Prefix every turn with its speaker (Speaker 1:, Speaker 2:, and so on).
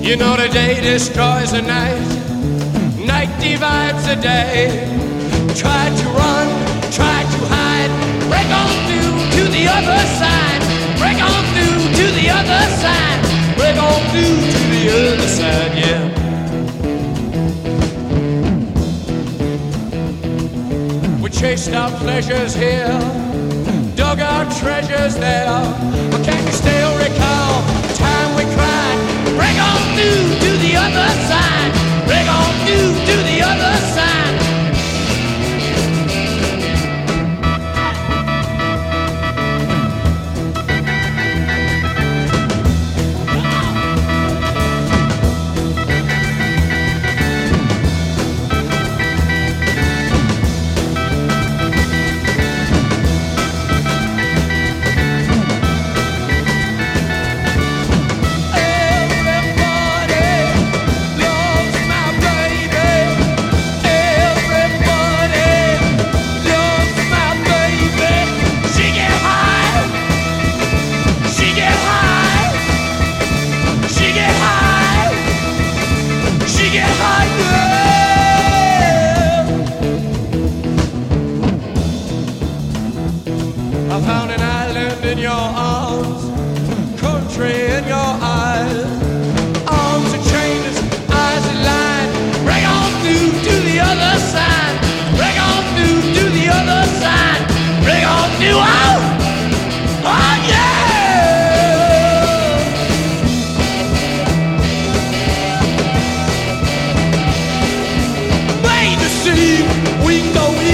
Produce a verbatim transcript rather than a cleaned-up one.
Speaker 1: You know the day destroys the night, night divides the day. Try to run, try to hide, break on through to the other side, break on through to the other side, break on through to the other side, yeah. We chased our pleasures here, dug our treasures there, but can you still recall the time we cried? Break on through to the other side, break on through to the other side. I found an island in your arms, country in your eyes. Arms are chainless, eyes are lined. Break on through to the other side. Break on through to the other side. Break on through, oh, oh yeah. Made to see, we go.